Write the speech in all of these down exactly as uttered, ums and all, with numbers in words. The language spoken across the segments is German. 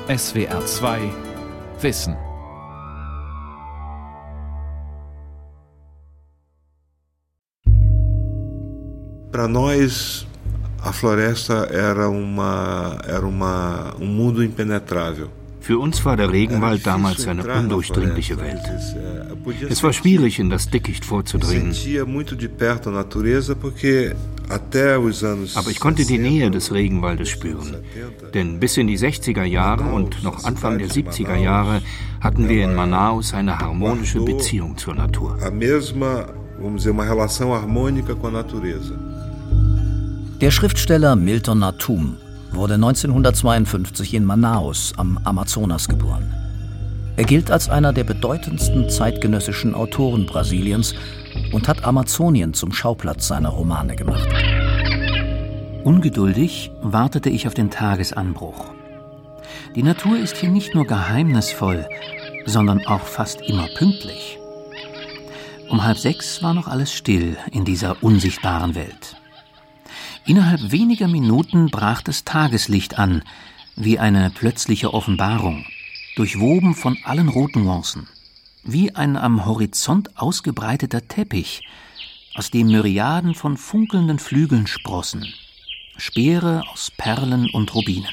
S W R zwei Wissen. Para nós, a floresta era uma era uma um mundo impenetrável. Für uns war der Regenwald damals eine undurchdringliche Welt. Es war schwierig, in das Dickicht vorzudringen. Aber ich konnte die Nähe des Regenwaldes spüren. Denn bis in die sechziger Jahre und noch Anfang der siebziger Jahre hatten wir in Manaus eine harmonische Beziehung zur Natur. Der Schriftsteller Milton Natum wurde neunzehnhundertzweiundfünfzig in Manaus am Amazonas geboren. Er gilt als einer der bedeutendsten zeitgenössischen Autoren Brasiliens und hat Amazonien zum Schauplatz seiner Romane gemacht. Ungeduldig wartete ich auf den Tagesanbruch. Die Natur ist hier nicht nur geheimnisvoll, sondern auch fast immer pünktlich. Um halb sechs war noch alles still in dieser unsichtbaren Welt. Innerhalb weniger Minuten brach das Tageslicht an, wie eine plötzliche Offenbarung, durchwoben von allen Rotnuancen, wie ein am Horizont ausgebreiteter Teppich, aus dem Myriaden von funkelnden Flügeln sprossen, Speere aus Perlen und Rubinen.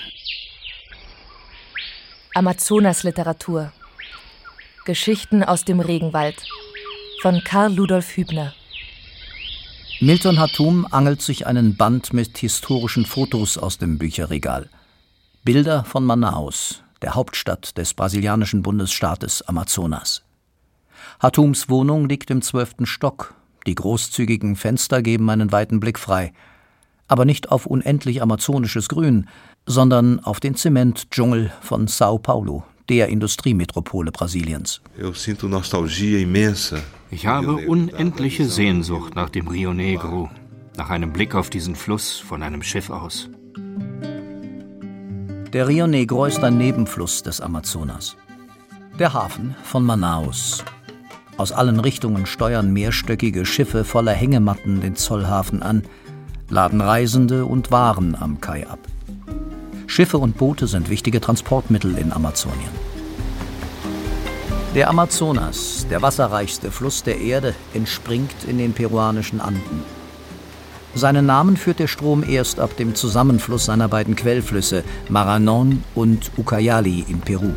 Amazonas-Literatur. Geschichten aus dem Regenwald von Karl Ludolf Hübner. Milton Natum angelt sich einen Band mit historischen Fotos aus dem Bücherregal. Bilder von Manaus, der Hauptstadt des brasilianischen Bundesstaates Amazonas. Natums Wohnung liegt im zwölften Stock. Die großzügigen Fenster geben einen weiten Blick frei. Aber nicht auf unendlich amazonisches Grün, sondern auf den Zementdschungel von São Paulo, der Industriemetropole Brasiliens. Ich habe unendliche Sehnsucht nach dem Rio Negro, nach einem Blick auf diesen Fluss von einem Schiff aus. Der Rio Negro ist ein Nebenfluss des Amazonas. Der Hafen von Manaus. Aus allen Richtungen steuern mehrstöckige Schiffe voller Hängematten den Zollhafen an, laden Reisende und Waren am Kai ab. Schiffe und Boote sind wichtige Transportmittel in Amazonien. Der Amazonas, der wasserreichste Fluss der Erde, entspringt in den peruanischen Anden. Seinen Namen führt der Strom erst ab dem Zusammenfluss seiner beiden Quellflüsse Marañón und Ucayali in Peru.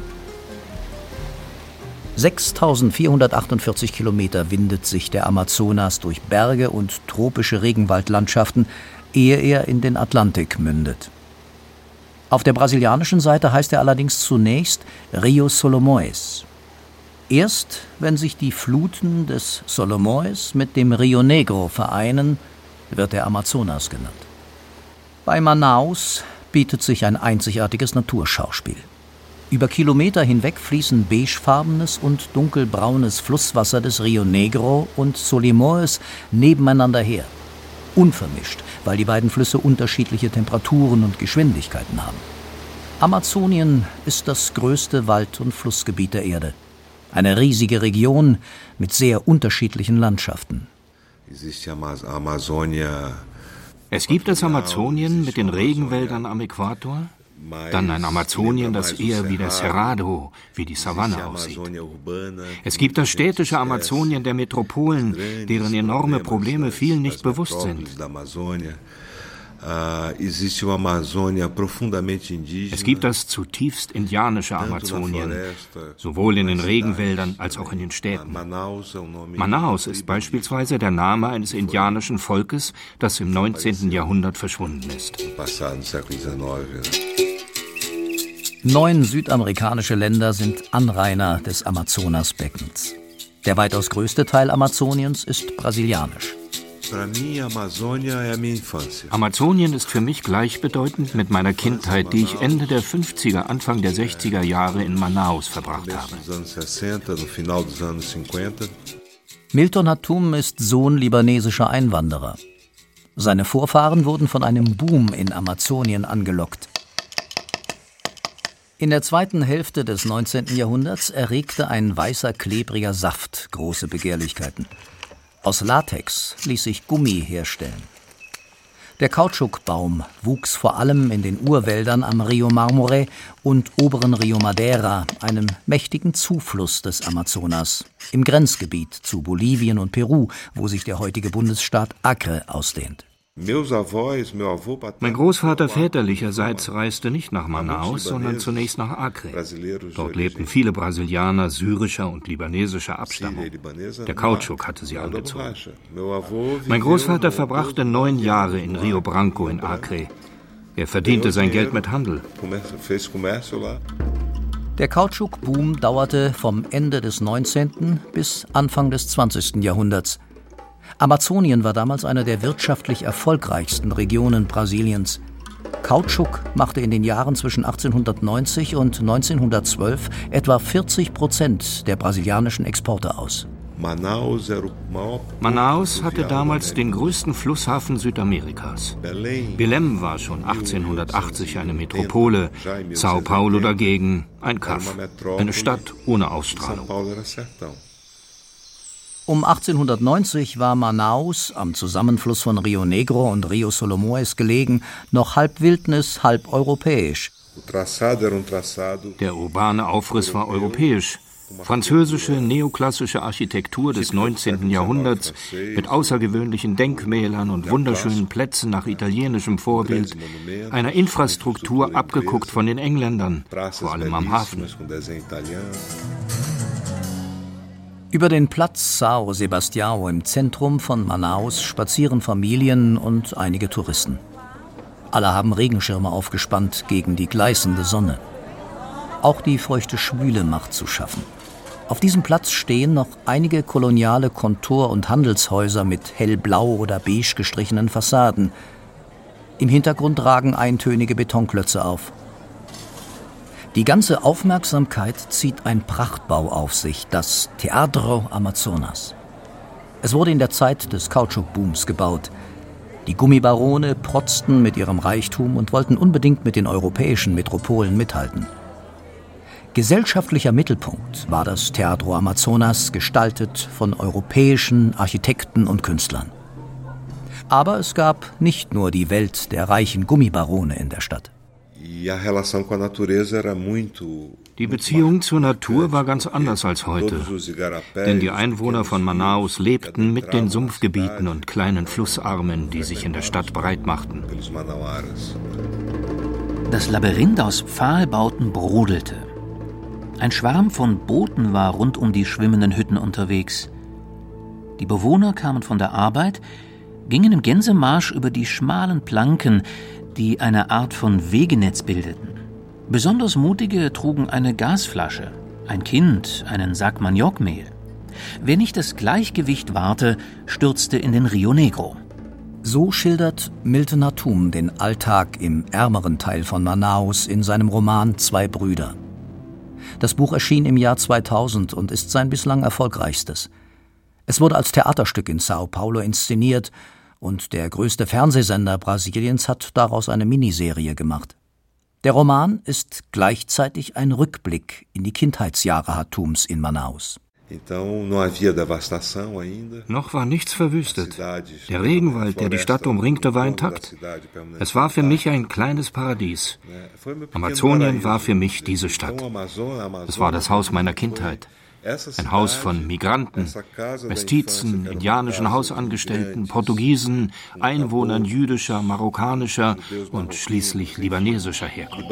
sechstausendvierhundertachtundvierzig Kilometer windet sich der Amazonas durch Berge und tropische Regenwaldlandschaften, ehe er in den Atlantik mündet. Auf der brasilianischen Seite heißt er allerdings zunächst Rio Solimões. Erst wenn sich die Fluten des Solimões mit dem Rio Negro vereinen, wird der Amazonas genannt. Bei Manaus bietet sich ein einzigartiges Naturschauspiel. Über Kilometer hinweg fließen beigefarbenes und dunkelbraunes Flusswasser des Rio Negro und Solimões nebeneinander her. Unvermischt, weil die beiden Flüsse unterschiedliche Temperaturen und Geschwindigkeiten haben. Amazonien ist das größte Wald- und Flussgebiet der Erde. Eine riesige Region mit sehr unterschiedlichen Landschaften. Es gibt das Amazonien mit den Regenwäldern am Äquator, dann ein Amazonien, das eher wie der Cerrado, wie die Savanne aussieht. Es gibt das städtische Amazonien der Metropolen, deren enorme Probleme vielen nicht bewusst sind. Es gibt das zutiefst indianische Amazonien, sowohl in den Regenwäldern als auch in den Städten. Manaus ist beispielsweise der Name eines indianischen Volkes, das im neunzehnten Jahrhundert verschwunden ist. Neun südamerikanische Länder sind Anrainer des Amazonasbeckens. Der weitaus größte Teil Amazoniens ist brasilianisch. Amazonien ist für mich gleichbedeutend mit meiner Kindheit, die ich Ende der fünfziger, Anfang der sechziger Jahre in Manaus verbracht habe. Milton Natum ist Sohn libanesischer Einwanderer. Seine Vorfahren wurden von einem Boom in Amazonien angelockt. In der zweiten Hälfte des neunzehnten Jahrhunderts erregte ein weißer, klebriger Saft große Begehrlichkeiten. Aus Latex ließ sich Gummi herstellen. Der Kautschukbaum wuchs vor allem in den Urwäldern am Rio Marmore und oberen Rio Madeira, einem mächtigen Zufluss des Amazonas, im Grenzgebiet zu Bolivien und Peru, wo sich der heutige Bundesstaat Acre ausdehnt. Mein Großvater väterlicherseits reiste nicht nach Manaus, sondern zunächst nach Acre. Dort lebten viele Brasilianer syrischer und libanesischer Abstammung. Der Kautschuk hatte sie angezogen. Mein Großvater verbrachte neun Jahre in Rio Branco in Acre. Er verdiente sein Geld mit Handel. Der Kautschukboom dauerte vom Ende des neunzehnten bis Anfang des zwanzigsten Jahrhunderts. Amazonien war damals eine der wirtschaftlich erfolgreichsten Regionen Brasiliens. Kautschuk machte in den Jahren zwischen achtzehnhundertneunzig und neunzehnhundertzwölf etwa vierzig Prozent der brasilianischen Exporte aus. Manaus hatte damals den größten Flusshafen Südamerikas. Belém war schon achtzehnhundertachtzig eine Metropole, São Paulo dagegen ein Kaff, eine Stadt ohne Ausstrahlung. Um achtzehnhundertneunzig war Manaus, am Zusammenfluss von Rio Negro und Rio Solimões gelegen, noch halb Wildnis, halb europäisch. Der urbane Aufriss war europäisch. Französische neoklassische Architektur des neunzehnten Jahrhunderts mit außergewöhnlichen Denkmälern und wunderschönen Plätzen nach italienischem Vorbild, einer Infrastruktur abgeguckt von den Engländern, vor allem am Hafen. Über den Platz São Sebastião im Zentrum von Manaus spazieren Familien und einige Touristen. Alle haben Regenschirme aufgespannt gegen die gleißende Sonne. Auch die feuchte Schwüle macht zu schaffen. Auf diesem Platz stehen noch einige koloniale Kontor- und Handelshäuser mit hellblau oder beige gestrichenen Fassaden. Im Hintergrund ragen eintönige Betonklötze auf. Die ganze Aufmerksamkeit zieht ein Prachtbau auf sich, das Teatro Amazonas. Es wurde in der Zeit des Kautschukbooms gebaut. Die Gummibarone protzten mit ihrem Reichtum und wollten unbedingt mit den europäischen Metropolen mithalten. Gesellschaftlicher Mittelpunkt war das Teatro Amazonas, gestaltet von europäischen Architekten und Künstlern. Aber es gab nicht nur die Welt der reichen Gummibarone in der Stadt. Die Beziehung zur Natur war ganz anders als heute, denn die Einwohner von Manaus lebten mit den Sumpfgebieten und kleinen Flussarmen, die sich in der Stadt breit machten. Das Labyrinth aus Pfahlbauten brodelte. Ein Schwarm von Booten war rund um die schwimmenden Hütten unterwegs. Die Bewohner kamen von der Arbeit, gingen im Gänsemarsch über die schmalen Planken, die eine Art von Wegenetz bildeten. Besonders mutige trugen eine Gasflasche, ein Kind einen Sack Maniokmehl. Wer nicht das Gleichgewicht wahrte, stürzte in den Rio Negro. So schildert Milton Hatum den Alltag im ärmeren Teil von Manaus in seinem Roman Zwei Brüder. Das Buch erschien im Jahr zweitausend und ist sein bislang erfolgreichstes. Es wurde als Theaterstück in São Paulo inszeniert und der größte Fernsehsender Brasiliens hat daraus eine Miniserie gemacht. Der Roman ist gleichzeitig ein Rückblick in die Kindheitsjahre Hatums in Manaus. Noch war nichts verwüstet. Der Regenwald, der die Stadt umringte, war intakt. Es war für mich ein kleines Paradies. Amazonien war für mich diese Stadt. Es war das Haus meiner Kindheit. Ein Haus von Migranten, Mestizen, indianischen Hausangestellten, Portugiesen, Einwohnern jüdischer, marokkanischer und schließlich libanesischer Herkunft.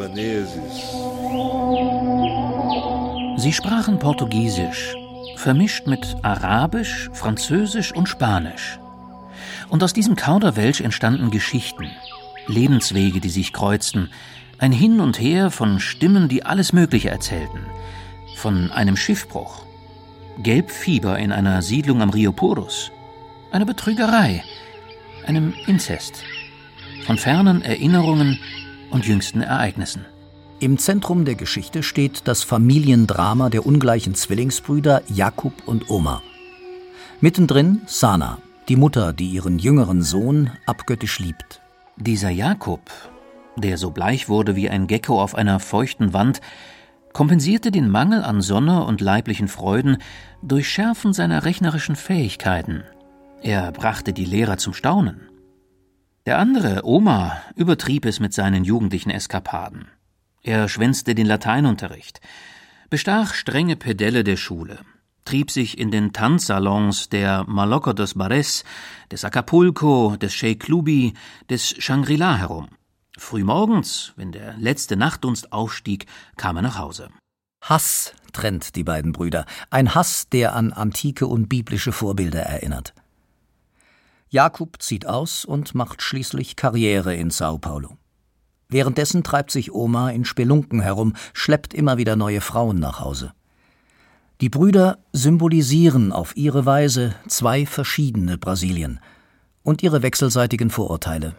Sie sprachen Portugiesisch, vermischt mit Arabisch, Französisch und Spanisch. Und aus diesem Kauderwelsch entstanden Geschichten, Lebenswege, die sich kreuzten, ein Hin und Her von Stimmen, die alles Mögliche erzählten. Von einem Schiffbruch, Gelbfieber in einer Siedlung am Rio Purus, einer Betrügerei, einem Inzest, von fernen Erinnerungen und jüngsten Ereignissen. Im Zentrum der Geschichte steht das Familiendrama der ungleichen Zwillingsbrüder Jakub und Omar. Mittendrin Sana, die Mutter, die ihren jüngeren Sohn abgöttisch liebt. Dieser Jakub, der so bleich wurde wie ein Gecko auf einer feuchten Wand, kompensierte den Mangel an Sonne und leiblichen Freuden durch Schärfen seiner rechnerischen Fähigkeiten. Er brachte die Lehrer zum Staunen. Der andere, Omar, übertrieb es mit seinen jugendlichen Eskapaden. Er schwänzte den Lateinunterricht, bestach strenge Pedelle der Schule, trieb sich in den Tanzsalons der Malocco dos Bares, des Acapulco, des Sheikh Lubi, des Shangri-La herum. Frühmorgens, wenn der letzte Nachtdunst aufstieg, kam er nach Hause. Hass trennt die beiden Brüder, ein Hass, der an antike und biblische Vorbilder erinnert. Jakob zieht aus und macht schließlich Karriere in Sao Paulo. Währenddessen treibt sich Omar in Spelunken herum, schleppt immer wieder neue Frauen nach Hause. Die Brüder symbolisieren auf ihre Weise zwei verschiedene Brasilien und ihre wechselseitigen Vorurteile.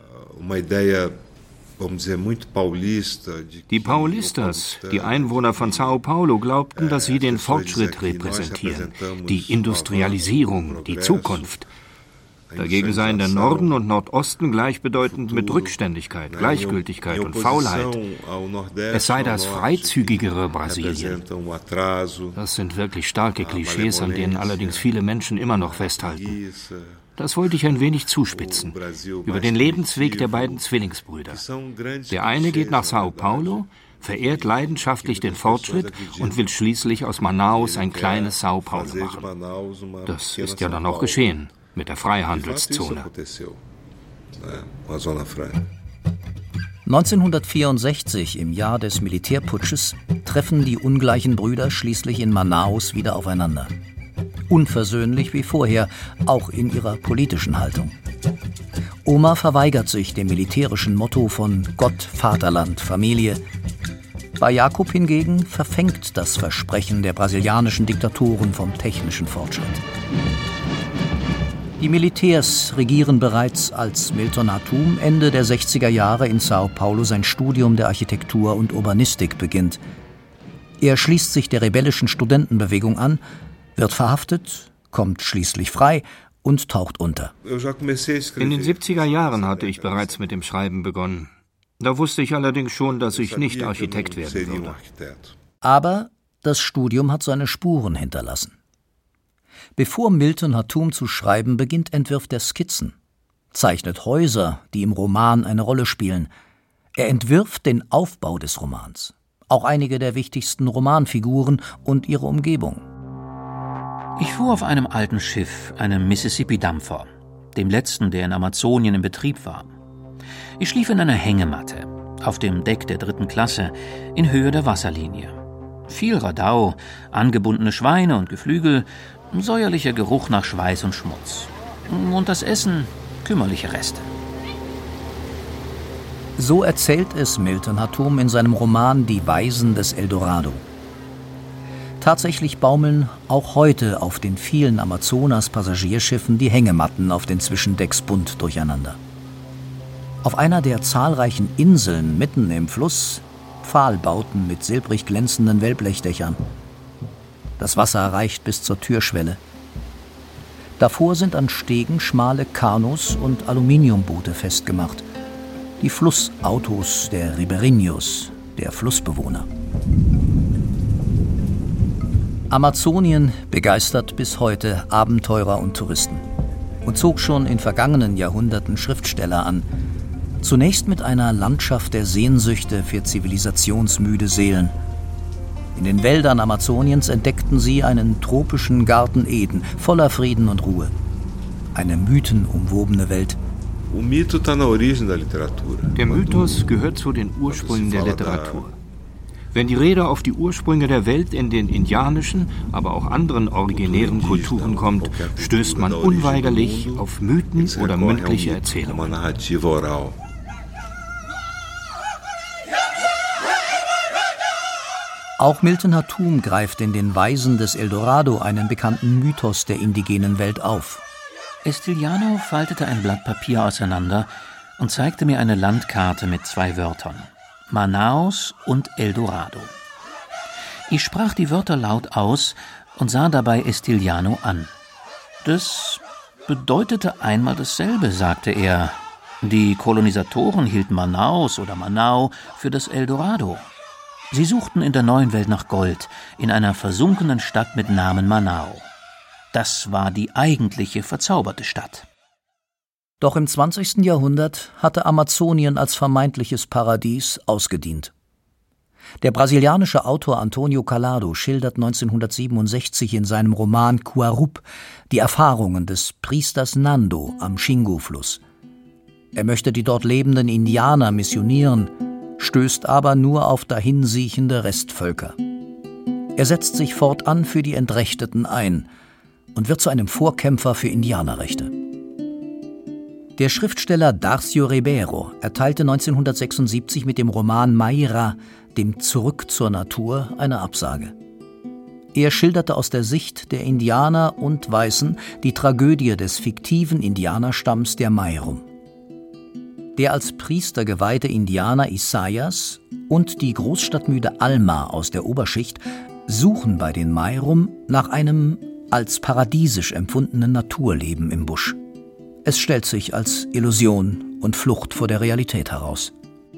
Die Paulistas, die Einwohner von Sao Paulo, glaubten, dass sie den Fortschritt repräsentieren, die Industrialisierung, die Zukunft. Dagegen seien der Norden und Nordosten gleichbedeutend mit Rückständigkeit, Gleichgültigkeit und Faulheit. Es sei das freizügigere Brasilien. Das sind wirklich starke Klischees, an denen allerdings viele Menschen immer noch festhalten. Das wollte ich ein wenig zuspitzen, über den Lebensweg der beiden Zwillingsbrüder. Der eine geht nach Sao Paulo, verehrt leidenschaftlich den Fortschritt und will schließlich aus Manaus ein kleines Sao Paulo machen. Das ist ja dann auch geschehen. Mit der Freihandelszone. neunzehnhundertvierundsechzig, im Jahr des Militärputsches, treffen die ungleichen Brüder schließlich in Manaus wieder aufeinander. Unversöhnlich wie vorher, auch in ihrer politischen Haltung. Omar verweigert sich dem militärischen Motto von Gott, Vaterland, Familie. Bei Jakob hingegen verfängt das Versprechen der brasilianischen Diktatoren vom technischen Fortschritt. Die Militärs regieren bereits, als Milton Hatum Ende der sechziger Jahre in Sao Paulo sein Studium der Architektur und Urbanistik beginnt. Er schließt sich der rebellischen Studentenbewegung an, wird verhaftet, kommt schließlich frei und taucht unter. In den siebziger Jahren hatte ich bereits mit dem Schreiben begonnen. Da wusste ich allerdings schon, dass ich nicht Architekt werden würde. Aber das Studium hat seine Spuren hinterlassen. Bevor Milton Hatum zu schreiben beginnt, entwirft er Skizzen, zeichnet Häuser, die im Roman eine Rolle spielen. Er entwirft den Aufbau des Romans, auch einige der wichtigsten Romanfiguren und ihre Umgebung. Ich fuhr auf einem alten Schiff, einem Mississippi-Dampfer, dem letzten, der in Amazonien in Betrieb war. Ich schlief in einer Hängematte, auf dem Deck der dritten Klasse, in Höhe der Wasserlinie. Viel Radau, angebundene Schweine und Geflügel, säuerlicher Geruch nach Schweiß und Schmutz. Und das Essen, kümmerliche Reste. So erzählt es Milton Hatum in seinem Roman Die Weisen des Eldorado. Tatsächlich baumeln auch heute auf den vielen Amazonas-Passagierschiffen die Hängematten auf den Zwischendecks bunt durcheinander. Auf einer der zahlreichen Inseln mitten im Fluss Pfahlbauten mit silbrig glänzenden Wellblechdächern. Das Wasser reicht bis zur Türschwelle. Davor sind an Stegen schmale Kanus und Aluminiumboote festgemacht. Die Flussautos der Ribeirinhos, der Flussbewohner. Amazonien begeistert bis heute Abenteurer und Touristen und zog schon in vergangenen Jahrhunderten Schriftsteller an. Zunächst mit einer Landschaft der Sehnsüchte für zivilisationsmüde Seelen. In den Wäldern Amazoniens entdeckten sie einen tropischen Garten Eden, voller Frieden und Ruhe. Eine mythenumwobene Welt. Der Mythos gehört zu den Ursprüngen der Literatur. Wenn die Rede auf die Ursprünge der Welt in den indianischen, aber auch anderen originären Kulturen kommt, stößt man unweigerlich auf Mythen oder mündliche Erzählungen. Auch Milton Hatum greift in den Weisen des Eldorado einen bekannten Mythos der indigenen Welt auf. Estiliano faltete ein Blatt Papier auseinander und zeigte mir eine Landkarte mit zwei Wörtern: Manaus und Eldorado. Ich sprach die Wörter laut aus und sah dabei Estiliano an. Das bedeutete einmal dasselbe, sagte er. Die Kolonisatoren hielten Manaus oder Manau für das Eldorado. Sie suchten in der neuen Welt nach Gold, in einer versunkenen Stadt mit Namen Manau. Das war die eigentliche verzauberte Stadt. Doch im zwanzigsten Jahrhundert hatte Amazonien als vermeintliches Paradies ausgedient. Der brasilianische Autor Antonio Calado schildert neunzehnhundertsiebenundsechzig in seinem Roman Quarup die Erfahrungen des Priesters Nando am Xingu-Fluss. Er möchte die dort lebenden Indianer missionieren, stößt aber nur auf dahinsiechende Restvölker. Er setzt sich fortan für die Entrechteten ein und wird zu einem Vorkämpfer für Indianerrechte. Der Schriftsteller Darcio Ribeiro erteilte neunzehnhundertsechsundsiebzig mit dem Roman Mayra, dem Zurück zur Natur, eine Absage. Er schilderte aus der Sicht der Indianer und Weißen die Tragödie des fiktiven Indianerstamms der Mayrum. Der als Priester geweihte Indianer Isaias und die großstadtmüde Alma aus der Oberschicht suchen bei den Mayrum nach einem als paradiesisch empfundenen Naturleben im Busch. Es stellt sich als Illusion und Flucht vor der Realität heraus.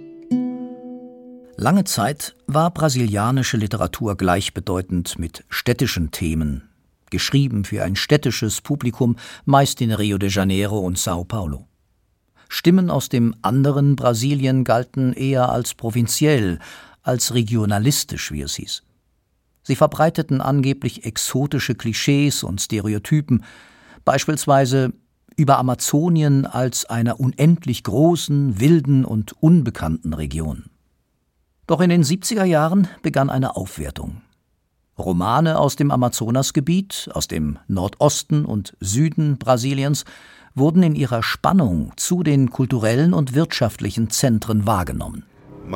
Lange Zeit war brasilianische Literatur gleichbedeutend mit städtischen Themen, geschrieben für ein städtisches Publikum, meist in Rio de Janeiro und Sao Paulo. Stimmen aus dem anderen Brasilien galten eher als provinziell, als regionalistisch, wie es hieß. Sie verbreiteten angeblich exotische Klischees und Stereotypen, beispielsweise über Amazonien als einer unendlich großen, wilden und unbekannten Region. Doch in den siebziger Jahren begann eine Aufwertung. Romane aus dem Amazonasgebiet, aus dem Nordosten und Süden Brasiliens, wurden in ihrer Spannung zu den kulturellen und wirtschaftlichen Zentren wahrgenommen.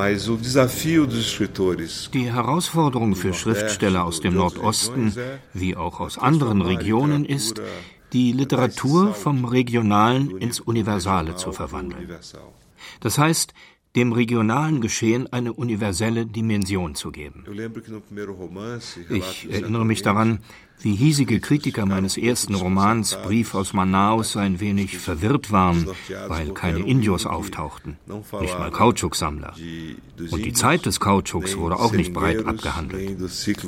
Die Herausforderung für Schriftsteller aus dem Nordosten, wie auch aus anderen Regionen, ist, die Literatur vom Regionalen ins Universale zu verwandeln. Das heißt, dem regionalen Geschehen eine universelle Dimension zu geben. Ich erinnere mich daran, wie hiesige Kritiker meines ersten Romans Brief aus Manaus ein wenig verwirrt waren, weil keine Indios auftauchten, nicht mal Kautschuksammler. Und die Zeit des Kautschuks wurde auch nicht breit abgehandelt.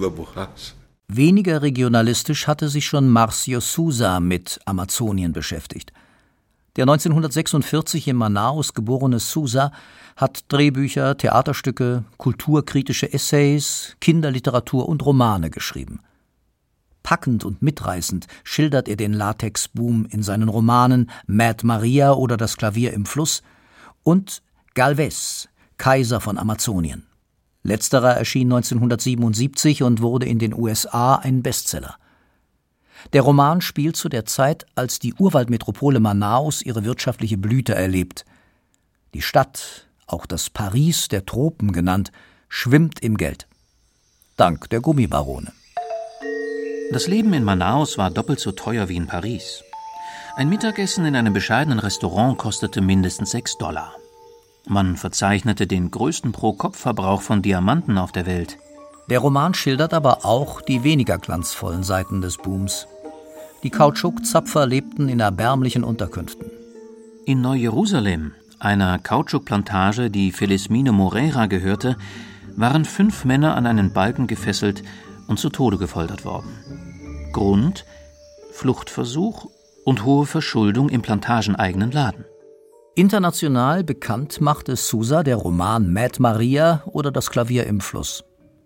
Weniger regionalistisch hatte sich schon Marcio Souza mit Amazonien beschäftigt. Der neunzehnhundertsechsundvierzig in Manaus geborene Souza hat Drehbücher, Theaterstücke, kulturkritische Essays, Kinderliteratur und Romane geschrieben. Packend und mitreißend schildert er den Latex-Boom in seinen Romanen Mad Maria oder Das Klavier im Fluss und Galvez, Kaiser von Amazonien. Letzterer erschien neunzehnhundertsiebenundsiebzig und wurde in den U S A ein Bestseller. Der Roman spielt zu der Zeit, als die Urwaldmetropole Manaus ihre wirtschaftliche Blüte erlebt. Die Stadt, auch das Paris der Tropen genannt, schwimmt im Geld. Dank der Gummibarone. Das Leben in Manaus war doppelt so teuer wie in Paris. Ein Mittagessen in einem bescheidenen Restaurant kostete mindestens sechs Dollar. Man verzeichnete den größten Pro-Kopf-Verbrauch von Diamanten auf der Welt. Der Roman schildert aber auch die weniger glanzvollen Seiten des Booms. Die Kautschukzapfer lebten in erbärmlichen Unterkünften. In Neu-Jerusalem, einer Kautschukplantage, die Felizmino Moreira gehörte, waren fünf Männer an einen Balken gefesselt und zu Tode gefoltert worden. Grund: Fluchtversuch und hohe Verschuldung im plantageneigenen Laden. International bekannt machte Souza der Roman Mad Maria oder Das Klavier im Fluss.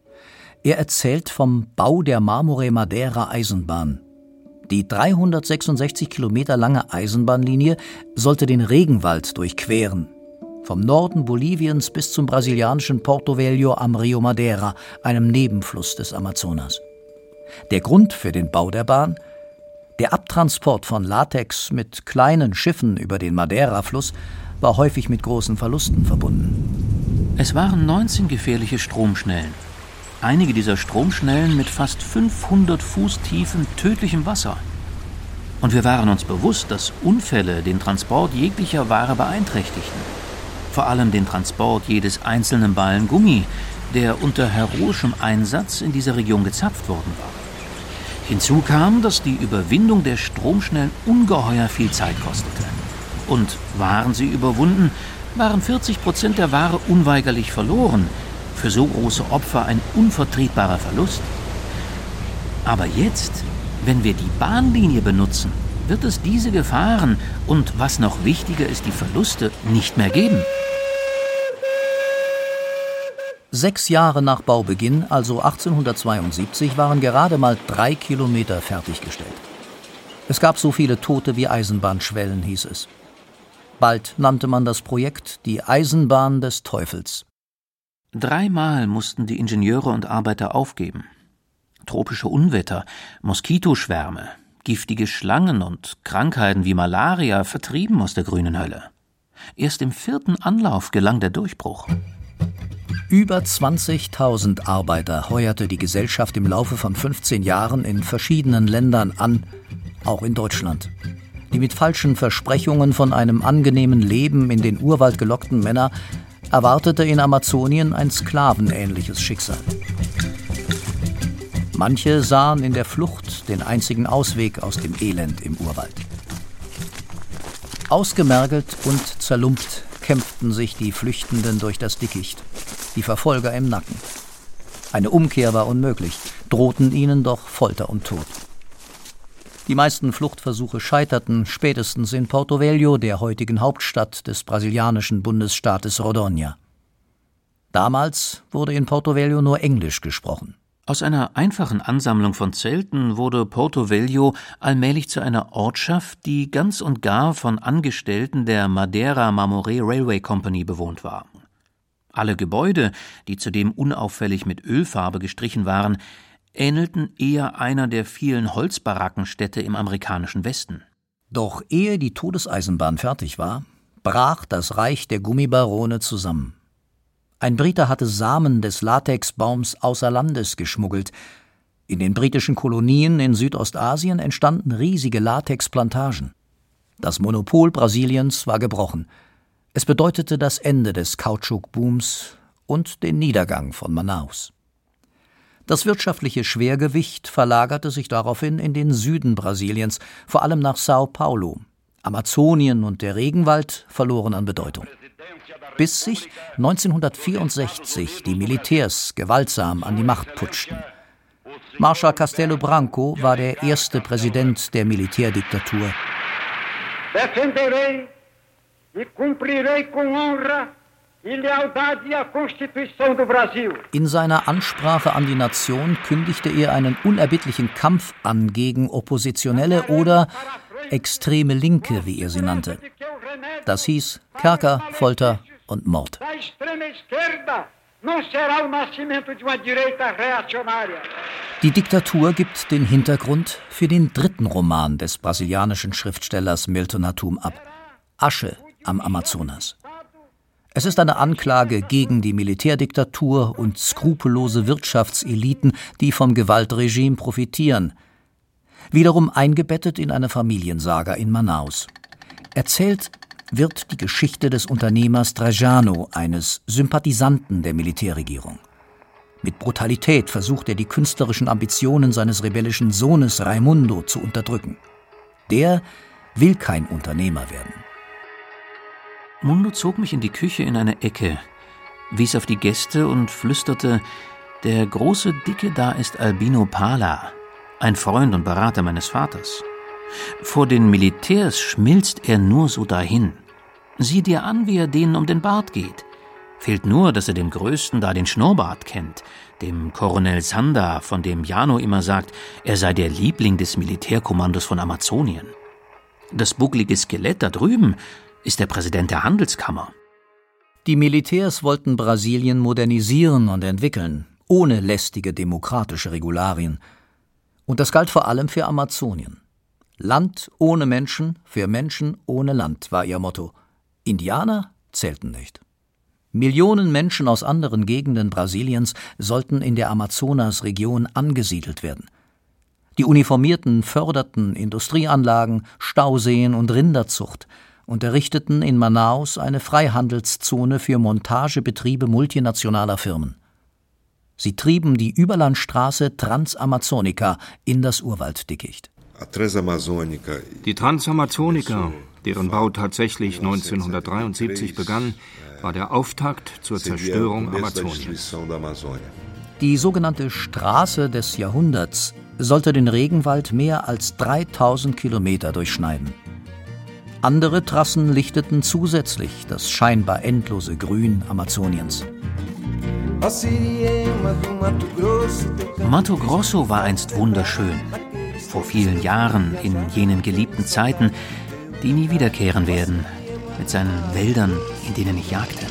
Er erzählt vom Bau der Marmoré-Madeira-Eisenbahn. Die dreihundertsechsundsechzig Kilometer lange Eisenbahnlinie sollte den Regenwald durchqueren. Vom Norden Boliviens bis zum brasilianischen Porto Velho am Rio Madeira, einem Nebenfluss des Amazonas. Der Grund für den Bau der Bahn? Der Abtransport von Latex mit kleinen Schiffen über den Madeira-Fluss war häufig mit großen Verlusten verbunden. Es waren neunzehn gefährliche Stromschnellen. Einige dieser Stromschnellen mit fast fünfhundert Fuß tiefem tödlichem Wasser. Und wir waren uns bewusst, dass Unfälle den Transport jeglicher Ware beeinträchtigten. Vor allem den Transport jedes einzelnen Ballen Gummi, der unter heroischem Einsatz in dieser Region gezapft worden war. Hinzu kam, dass die Überwindung der Stromschnellen ungeheuer viel Zeit kostete. Und waren sie überwunden, waren vierzig Prozent der Ware unweigerlich verloren. Für so große Opfer ein unvertretbarer Verlust. Aber jetzt, wenn wir die Bahnlinie benutzen, wird es diese Gefahren und, was noch wichtiger ist, die Verluste nicht mehr geben. Sechs Jahre nach Baubeginn, also achtzehnhundertzweiundsiebzig, waren gerade mal drei Kilometer fertiggestellt. Es gab so viele Tote wie Eisenbahnschwellen, hieß es. Bald nannte man das Projekt die Eisenbahn des Teufels. Dreimal mussten die Ingenieure und Arbeiter aufgeben. Tropische Unwetter, Moskitoschwärme, giftige Schlangen und Krankheiten wie Malaria vertrieben aus der grünen Hölle. Erst im vierten Anlauf gelang der Durchbruch. Über zwanzigtausend Arbeiter heuerte die Gesellschaft im Laufe von fünfzehn Jahren in verschiedenen Ländern an, auch in Deutschland. Die mit falschen Versprechungen von einem angenehmen Leben in den Urwald gelockten Männer erwartete in Amazonien ein sklavenähnliches Schicksal. Manche sahen in der Flucht den einzigen Ausweg aus dem Elend im Urwald. Ausgemergelt und zerlumpt kämpften sich die Flüchtenden durch das Dickicht, die Verfolger im Nacken. Eine Umkehr war unmöglich, drohten ihnen doch Folter und Tod. Die meisten Fluchtversuche scheiterten spätestens in Porto Velho, der heutigen Hauptstadt des brasilianischen Bundesstaates Rondônia. Damals wurde in Porto Velho nur Englisch gesprochen. Aus einer einfachen Ansammlung von Zelten wurde Porto Velho allmählich zu einer Ortschaft, die ganz und gar von Angestellten der Madeira Mamoré Railway Company bewohnt war. Alle Gebäude, die zudem unauffällig mit Ölfarbe gestrichen waren, ähnelten eher einer der vielen Holzbarackenstädte im amerikanischen Westen. Doch ehe die Todeseisenbahn fertig war, brach das Reich der Gummibarone zusammen. Ein Brite hatte Samen des Latexbaums außer Landes geschmuggelt. In den britischen Kolonien in Südostasien entstanden riesige Latexplantagen. Das Monopol Brasiliens war gebrochen. Es bedeutete das Ende des Kautschukbooms und den Niedergang von Manaus. Das wirtschaftliche Schwergewicht verlagerte sich daraufhin in den Süden Brasiliens, vor allem nach Sao Paulo. Amazonien und der Regenwald verloren an Bedeutung. Bis sich neunzehnhundertvierundsechzig die Militärs gewaltsam an die Macht putschten. Marschall Castelo Branco war der erste Präsident der Militärdiktatur. Defenderei e cumprirei com honra e lealdade a Constituição do Brasil. In seiner Ansprache an die Nation kündigte er einen unerbittlichen Kampf an gegen Oppositionelle oder extreme Linke, wie er sie nannte. Das hieß Kerker, Folter und Mord. Die Diktatur gibt den Hintergrund für den dritten Roman des brasilianischen Schriftstellers Milton Hatum ab, Asche am Amazonas. Es ist eine Anklage gegen die Militärdiktatur und skrupellose Wirtschaftseliten, die vom Gewaltregime profitieren. Wiederum eingebettet in eine Familiensaga in Manaus. Erzählt wird die Geschichte des Unternehmers Trajano, eines Sympathisanten der Militärregierung. Mit Brutalität versucht er, die künstlerischen Ambitionen seines rebellischen Sohnes Raimundo zu unterdrücken. Der will kein Unternehmer werden. Mundo zog mich in die Küche in eine Ecke, wies auf die Gäste und flüsterte: Der große Dicke da ist Albino Pala, ein Freund und Berater meines Vaters. Vor den Militärs schmilzt er nur so dahin. Sieh dir an, wie er denen um den Bart geht. Fehlt nur, dass er dem Größten da den Schnurrbart kennt, dem Coronel Sanda, von dem Jano immer sagt, er sei der Liebling des Militärkommandos von Amazonien. Das bucklige Skelett da drüben ist der Präsident der Handelskammer. Die Militärs wollten Brasilien modernisieren und entwickeln, ohne lästige demokratische Regularien. Und das galt vor allem für Amazonien. Land ohne Menschen, für Menschen ohne Land war ihr Motto. Indianer zählten nicht. Millionen Menschen aus anderen Gegenden Brasiliens sollten in der Amazonasregion angesiedelt werden. Die Uniformierten förderten Industrieanlagen, Stauseen und Rinderzucht und errichteten in Manaus eine Freihandelszone für Montagebetriebe multinationaler Firmen. Sie trieben die Überlandstraße Transamazonica in das Urwalddickicht. Die Transamazonica, deren Bau tatsächlich neunzehnhundertdreiundsiebzig begann, war der Auftakt zur Zerstörung Amazoniens. Die sogenannte Straße des Jahrhunderts sollte den Regenwald mehr als dreitausend Kilometer durchschneiden. Andere Trassen lichteten zusätzlich das scheinbar endlose Grün Amazoniens. Mato Grosso war einst wunderschön. Vor vielen Jahren, in jenen geliebten Zeiten, die nie wiederkehren werden, mit seinen Wäldern, in denen ich jagte.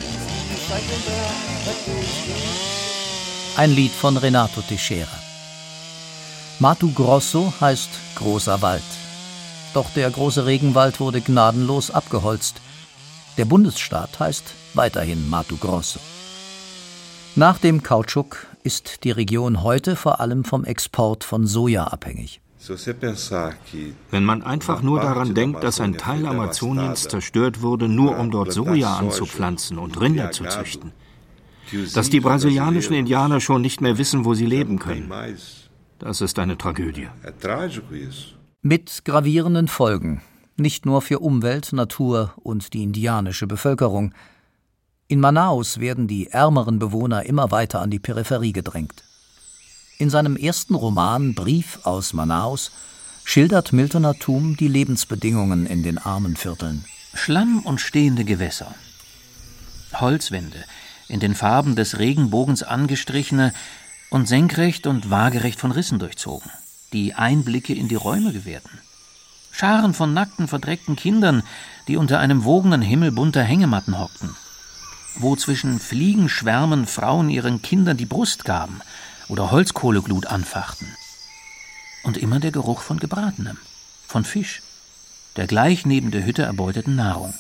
Ein Lied von Renato Teixeira. Mato Grosso heißt großer Wald. Doch der große Regenwald wurde gnadenlos abgeholzt. Der Bundesstaat heißt weiterhin Mato Grosso. Nach dem Kautschuk ist die Region heute vor allem vom Export von Soja abhängig. Wenn man einfach nur daran denkt, dass ein Teil Amazoniens zerstört wurde, nur um dort Soja anzupflanzen und Rinder zu züchten. Dass die brasilianischen Indianer schon nicht mehr wissen, wo sie leben können. Das ist eine Tragödie. Mit gravierenden Folgen, nicht nur für Umwelt, Natur und die indianische Bevölkerung. In Manaus werden die ärmeren Bewohner immer weiter an die Peripherie gedrängt. In seinem ersten Roman »Brief aus Manaus« schildert Milton Atum die Lebensbedingungen in den armen Vierteln. Schlamm und stehende Gewässer. Holzwände, in den Farben des Regenbogens angestrichene und senkrecht und waagerecht von Rissen durchzogen, die Einblicke in die Räume gewährten. Scharen von nackten, verdreckten Kindern, die unter einem wogenden Himmel bunter Hängematten hockten, wo zwischen Fliegenschwärmen Frauen ihren Kindern die Brust gaben oder Holzkohleglut anfachten. Und immer der Geruch von Gebratenem, von Fisch, der gleich neben der Hütte erbeuteten Nahrung.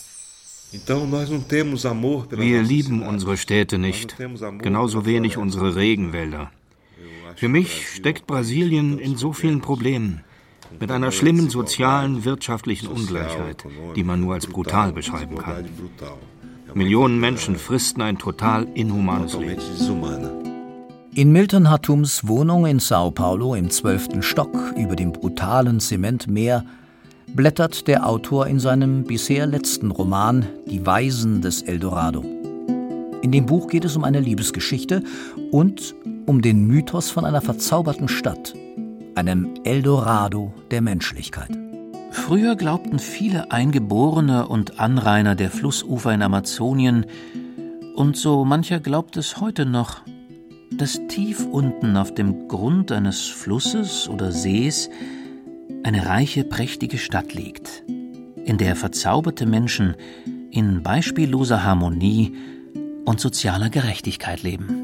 Wir lieben unsere Städte nicht, genauso wenig unsere Regenwälder. Für mich steckt Brasilien in so vielen Problemen, mit einer schlimmen sozialen, wirtschaftlichen Ungleichheit, die man nur als brutal beschreiben kann. Millionen Menschen fristen ein total inhumanes Leben. In Milton Atums Wohnung in Sao Paulo im zwölften Stock über dem brutalen Zementmeer blättert der Autor in seinem bisher letzten Roman »Die Weisen des Eldorado«. In dem Buch geht es um eine Liebesgeschichte und um den Mythos von einer verzauberten Stadt, einem Eldorado der Menschlichkeit. Früher glaubten viele Eingeborene und Anrainer der Flussufer in Amazonien, und so mancher glaubt es heute noch, dass tief unten auf dem Grund eines Flusses oder Sees eine reiche, prächtige Stadt liegt, in der verzauberte Menschen in beispielloser Harmonie und sozialer Gerechtigkeit leben.